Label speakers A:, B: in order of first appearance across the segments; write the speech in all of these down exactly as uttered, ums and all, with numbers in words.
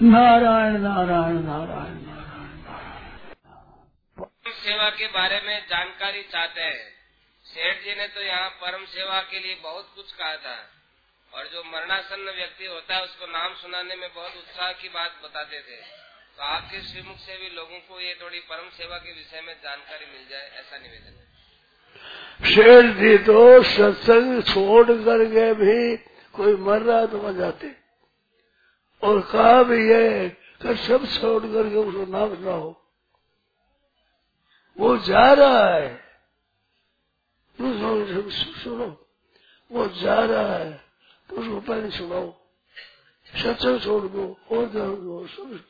A: नारायण नारायण नारायण नारायण नारायण।
B: सेवा के बारे में जानकारी चाहते हैं। सेठ जी ने तो यहाँ परम सेवा के लिए बहुत कुछ कहा था, और जो मरणासन्न व्यक्ति होता है उसको नाम सुनाने में बहुत उत्साह की बात बताते थे। तो आपके श्रीमुख से भी लोगों को ये थोड़ी परम सेवा के विषय में जानकारी मिल जाए, ऐसा निवेदन है।
A: सेठ जी तो सत्संग छोड़ करके भी कोई मर रहा तो मर जाते, और कहा भी है कि सब छोड़ करके उसको नाम सुनाओ। वो जा रहा है, तो सुनो, वो जा रहा है तो उसको पहले सुनाओ, सत्संग छोड़ दो और जाओ दो।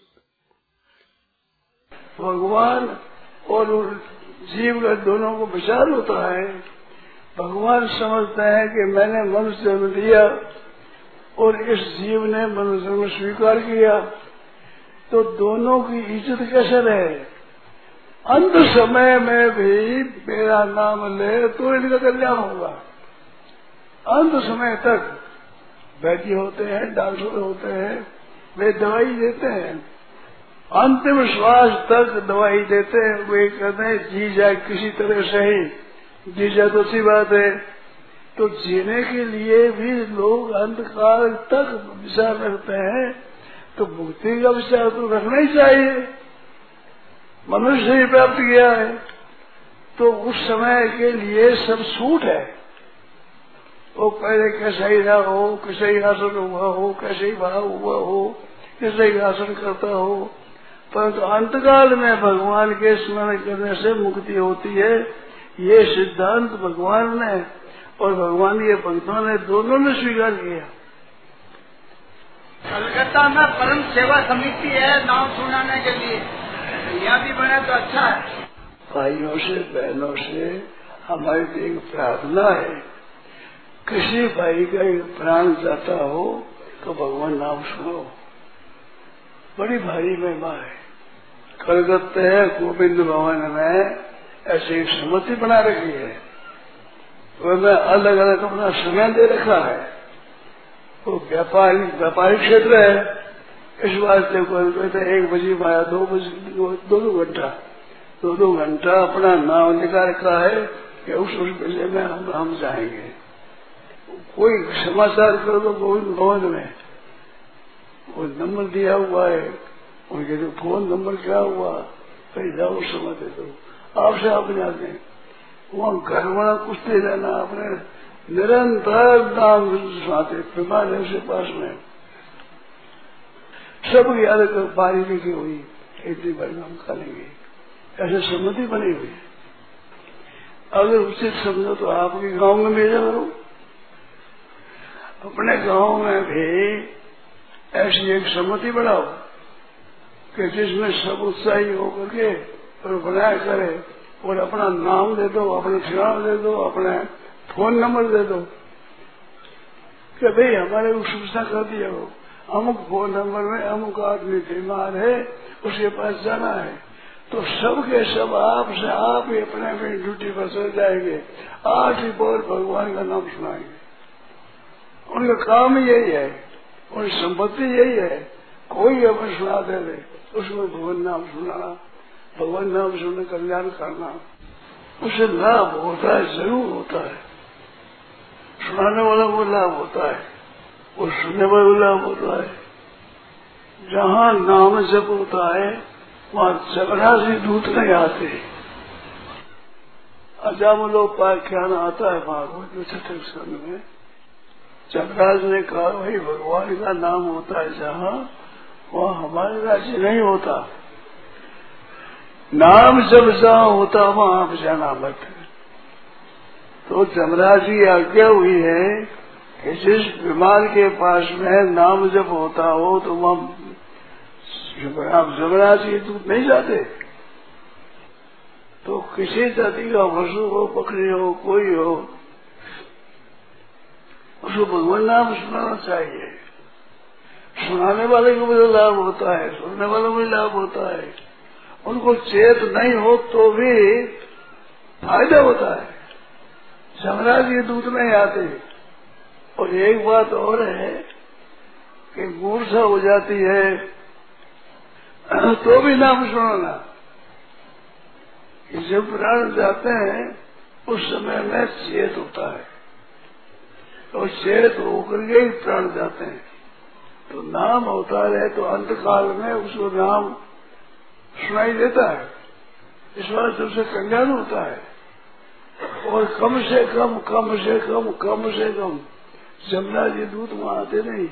A: भगवान और जीव का दोनों को विचार होता है। भगवान समझते हैं कि मैंने मनुष्य जन्म लिया और इस जीव ने मनुष्य जन्म स्वीकार किया, तो दोनों की इज्जत कैसे रहे। अंत समय में भी मेरा नाम ले तो इनका कल्याण होगा। अंत समय तक वैद्य होते हैं, डॉक्टर होते हैं, वे दवाई देते हैं, अंतिम श्वास तक दवाई देते हैं। वे कहते हैं जी जाए किसी तरह से ही, जी जाए तो अच्छी बात है। तो जीने के लिए भी लोग अंतकाल तक विचार रखते हैं, तो मुक्ति का विचार तो रखना ही चाहिए। मनुष्य ही प्राप्त किया है, तो उस समय के लिए सब छूट है। वो पहले कैसा ही रहा हो, कैसे ही आसन हुआ हो, कैसे ही भाव हुआ हो, कैसे ही आसन करता हो, परंतु तो अंतकाल में भगवान के स्मरण करने से मुक्ति होती है। ये सिद्धांत भगवान ने और भगवान के भक्तों ने दोनों ने स्वीकार किया।
C: कलकत्ता में परम सेवा समिति है नाम सुनाने के लिए, यहाँ भी बने तो अच्छा है।
A: भाइयों से बहनों से हमारी एक प्रार्थना है, किसी भाई का एक प्राण जाता हो तो भगवान नाम सुनो, बड़ी भारी महिमा है। कलकत्ते है गोविंद भवन में ऐसी एक समिति बना रखी है, उसमें अलग अलग अपना समय दे रखा है। वो व्यापारी व्यापारिक क्षेत्र है, इस वास्ते कहते एक बजे माया दो बजे दो दो घंटा दो दो घंटा अपना नाम निकाल रखा है कि उस उस बजे में हम हम जाएंगे। कोई समाचार कर दो गोविंद भवन में, वो नंबर दिया हुआ है, उनके जो फोन नंबर क्या हुआ, कहीं जाओ समय दे दो, आपसे आप जाते हैं। वहाँ घर वाला कुछ नहीं रहना, अपने निरंतर नाम सुनाते बीमार से पास में सब याद कर बारी लिखी हुई, इतनी बारी हम खा लेंगे, ऐसे सम्मति बनी हुई। अगर उचित समझो तो आपके गांव में भेजा करो, अपने गांव में भी ऐसी एक सम्मति बनाओ कि जिसमें सब उत्साही होकर के और बनाया करे, और अपना नाम दे दो, अपने ठिकाना दे दो, अपने फोन नंबर दे दो कि भाई हमारे को सूचना कर दिया हो, अमुक फोन नंबर में अमुक आदमी बीमार है, उसके पास जाना है। तो सब के सब आप से आप ही अपने अपनी ड्यूटी पर चल जाएंगे, आज ही बोल भगवान का नाम सुनाएंगे। उनका काम यही है, उनकी संपत्ति यही है। कोई अपन सुना दे दे उसमें भगवान नाम सुनाना, भगवान नाम सुनने कल्याण करना, उसे लाभ होता है, जरूर होता है। सुनाने वाला को लाभ होता है, वो सुनने वाला को लाभ होता है। जहाँ नाम जप होता है वहाँ चपरासी दूत नहीं आते। अजामुलोपाख्यान आता है भागवत में छठे स्कंद में। चपराज ने कहा भाई भगवान का नाम होता है जहाँ, वहाँ हमारे राज्य नहीं होता। नाम जब जहाँ होता वहाँ आप जाना मत। तो जमराज की आज्ञा हुई है कि जिस बीमार के पास में नाम जब होता हो तो वहाँ आप जमराज के दूत नहीं जाते। तो किसी जाति का पशु हो, बकरी हो, कोई हो, उसको भगवान नाम सुनाना चाहिए। सुनाने वाले को भी लाभ होता है, सुनने वालों को भी लाभ होता है। उनको चेत नहीं हो तो भी फायदा होता है। जमराज के दूत नहीं आते। और एक बात और है कि मूर्छा हो जाती है तो भी नाम सुनाना। जब प्राण जाते हैं उस समय में चेत होता है, और चेत होकर के ही प्राण जाते हैं। तो नाम होता है तो अंतकाल में उसको नाम सुनाई देता है, इस बार सबसे कल्याण होता है। और कम से कम कम से कम कम से कम जमुना जी दूत वहां आते नहीं,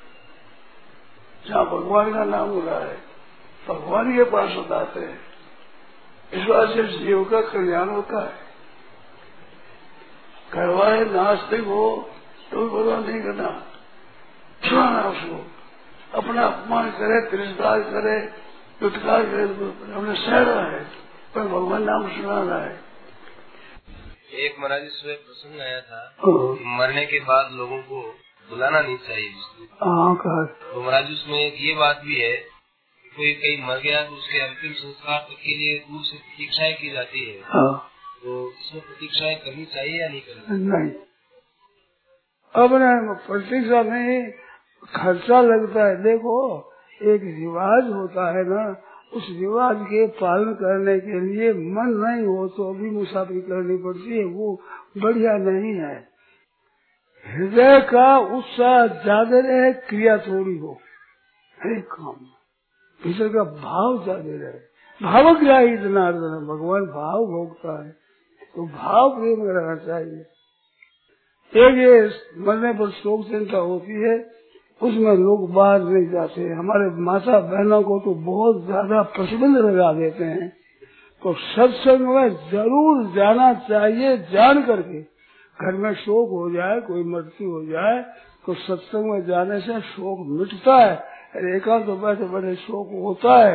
A: जहाँ भगवान का नाम हो रहा है भगवान के पास बताते हैं। इस बात से जीव का कल्याण होता है। करवाए नास्तिक हो तो भी भगवान नहीं करना, सुनाना उसको। अपना अपमान करे, तिरस्कार करे, दुत्कार करे, हमने सह रहा है पर भगवान नाम सुना रहा है।
B: एक महाराज सुबह प्रसंग आया था कि मरने के बाद लोगों को बुलाना नहीं चाहिए।
A: हाँ कहा
B: तो महाराज उसमें एक ये बात भी है कि कोई कहीं मर गया तो उसके अंतिम संस्कार के लिए दूर से प्रतीक्षाएं की जाती है।
A: हाँ।
B: तो इसमें प्रतीक्षाएं करनी चाहिए या नहीं करनी?
A: नहीं, अब न प्रतीक्षा नहीं, खर्चा लगता है। देखो एक रिवाज होता है ना, उस रिवाज के पालन करने के लिए मन नहीं हो तो भी मुसाफिरी करनी पड़ती है, वो बढ़िया नहीं है। हृदय का उत्साह ज्यादा रहे, क्रिया थोड़ी हो, हर एक काम भीतर का भाव ज्यादा रहे। भावग्राही जनार्दन, भगवान भाव भोगता है तो भाव प्रेम रहना चाहिए। एक ये मरने पर शोक चिंता होती है, उसमें लोग बाहर नहीं जाते। हमारे माता बहनों को तो बहुत ज्यादा प्रतिबंध लगा देते हैं। तो सत्संग में जरूर जाना चाहिए, जान करके। घर में शोक हो जाए, कोई मृत्यु हो जाए तो सत्संग में जाने से शोक मिटता है। एकांत तो बैठे बैठे शोक होता है।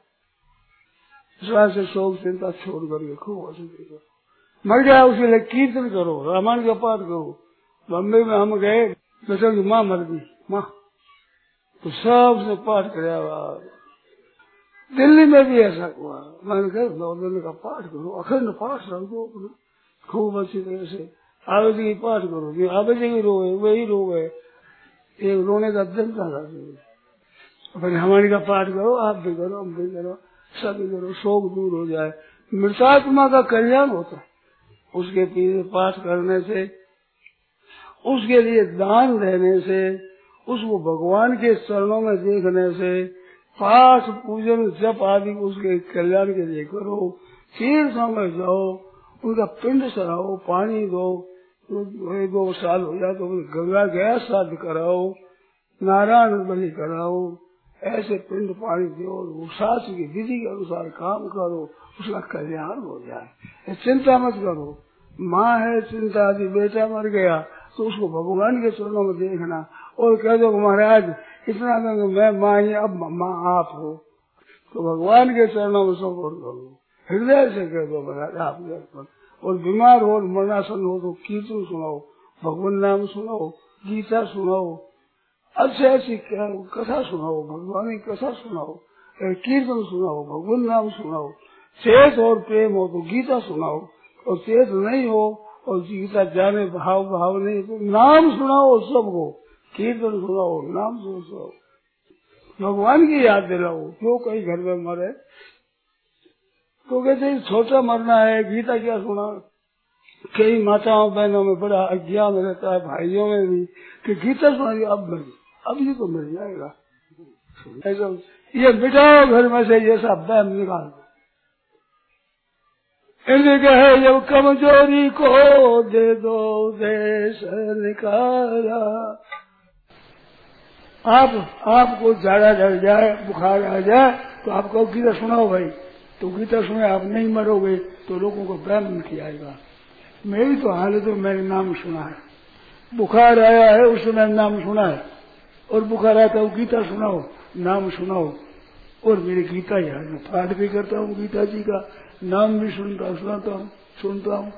A: इस बात से शोक चिंता छोड़ करके खूब मर गया उसके लिए कीर्तन करो, रामायण का पाठ करो। बम्बई में हम गए, बेचारी माँ मर गई, माँ तो सबसे पाठ कराया। दिल्ली में भी ऐसा हुआ, मैंने कहा नौ दिन का पाठ करो, अखंड पाठ रखो खूब अच्छी तरह से। आवे जी की पाठ करो, जो आवे जी की रोए वही रोए, एक रोने का दिन था। फिर हमारी का पाठ करो, आप भी करो, हम भी करो, सभी करो, शोक दूर हो जाए, मृतात्मा का कल्याण होता है। उसके पीछे पाठ करने से, उसके लिए दान देने से, उसको भगवान के चरणों में देखने से, पाठ पूजन जप आदि उसके कल्याण के लिए करो। तीर्थों में जाओ, उनका पिंड चढ़ाओ, पानी दो, दो साल हो जाए तो गंगा गया श्राद्ध कराओ, नारायण बलि कराओ, ऐसे पिंड पानी दो, शास्त्र की विधि के अनुसार काम करो, उसका कल्याण हो जाए। चिंता मत करो। माँ है चिंता आदि, बेटा मर गया तो उसको भगवान के चरणों में देखना और कह दो महाराज इतना मैं माँ ही, अब माँ आप हो, तो भगवान के चरणों में समर्पण करो, हृदय से कह दो महाराज आप। और बीमार हो, मरणासन हो तो कीर्तन सुनाओ, भगवान नाम सुनाओ, गीता सुनाओ, अच्छी अच्छी कथा सुनाओ, भगवान की कथा सुनाओ, कीर्तन सुनाओ, भगवान नाम सुनाओ। चेत और प्रेम हो तो गीता सुनाओ, और चेत नहीं हो और गीता जाने भाव भाव नहीं तो नाम सुनाओ सबको, कीर्तन सुनाओ, नाम सुनाओ, भगवान की याद दिलाओ। क्यों कहीं घर में मरे तो कहते छोटा मरना है, गीता क्या सुना। कई माताओं बहनों में बड़ा अज्ञान रहता है, भाइयों में भी, कि गीता सुनाइए अब मर अब ये तो मर जाएगा, ऐसा ये मिटाओ घर में से, ये सब बहम निकाल दो। कहे जब कमजोरी को दे दो देश निकाला। आप आपको झाड़ा डर जाए, बुखार आ जाए तो आप कहो गीता सुनाओ भाई, तो गीता सुने आप नहीं मरोगे तो लोगों को भ्रम नहीं आएगा। मेरी तो हालत में मैंने नाम सुना है, बुखार आया है उस समय नाम सुना है, और बुखार आता है गीता सुनाओ, नाम सुनाओ, और मेरी गीता याद में पाठ भी करता हूँ, गीता जी का नाम भी सुनता सुनाता हूँ सुनता हूँ।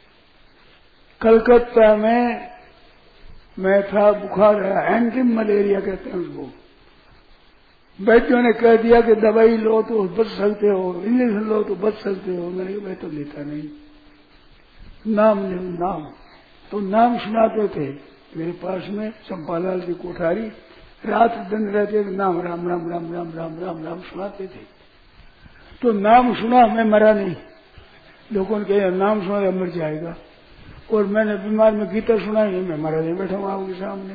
A: कलकत्ता में मैं था, बुखार है, एंटी मलेरिया कहते हैं उसको। वैद्यों ने कह दिया कि दवाई लो तो बच सकते हो, इंजेक्शन लो तो बच सकते हो। मैंने कहा मैं तो लेता नहीं, नाम नहीं नाम। तो नाम सुनाते थे। मेरे पास में चंपालाल की कोठारी, रात दिन रहते थे, नाम राम राम राम राम राम राम राम सुनाते थे। तो नाम सुना, मैं मरा नहीं। लोगों ने कहा नाम सुना तो मर जाएगा, और मैंने बीमार में गीता सुनाई, मैं मरा नहीं, बैठा हूँ आपके सामने।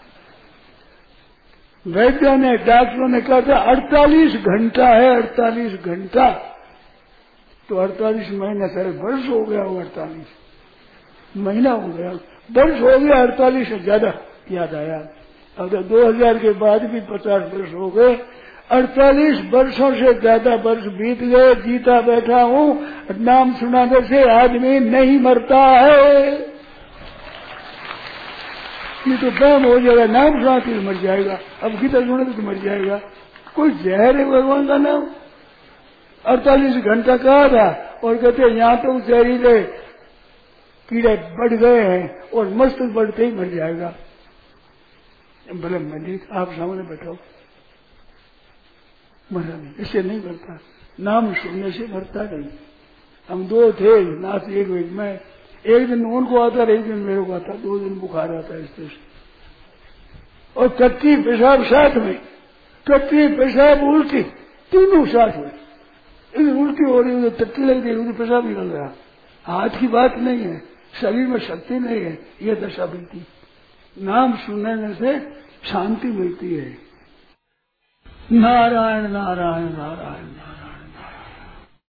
A: वैद्य ने, डॉक्टरों ने कहा था अड़तालीस घंटा है, अड़तालीस घंटा। तो अड़तालीस महीना सारे वर्ष हो गया, वो अड़तालीस महीना हो गया, वर्ष हो गया, अड़तालीस से ज्यादा याद आया। अब तो दो हजार के बाद भी पचास वर्ष हो गए, अड़तालीस वर्षों से ज्यादा वर्ष बीत गए, जीता बैठा हूँ। नाम सुनाने से आदमी नहीं मरता है, ये तो काम हो जाएगा, नाम सुनाते ही मर जाएगा। अब गीता सुने तो मर जाएगा, कोई जहर है भगवान का नाम। अड़तालीस घंटा कहा था, और कहते यहाँ तो जहरीले कीड़े बढ़ गए हैं, और मस्त बढ़ते ही मर जाएगा। भले मलिक आप सामने बैठो, मरा नहीं, इससे नहीं मरता, नाम सुनने से मरता नहीं। हम दो थे नाथ, एक एक में, एक दिन उनको आता, एक दिन मेरे को आता, दो दिन बुखार आता है इस तरह से। और टट्टी पेशाब साथ में, टट्टी पेशाब उल्टी, तीनों साथ में। इधर उल्टी हो रही, उधर टट्टी लग रही, उधर पेशाब निकल रहा। हाथ की बात नहीं है, शरीर में शक्ति नहीं है, यह दशा मिलती। नाम सुनने से शांति मिलती है। नारायण नारायण नारायण।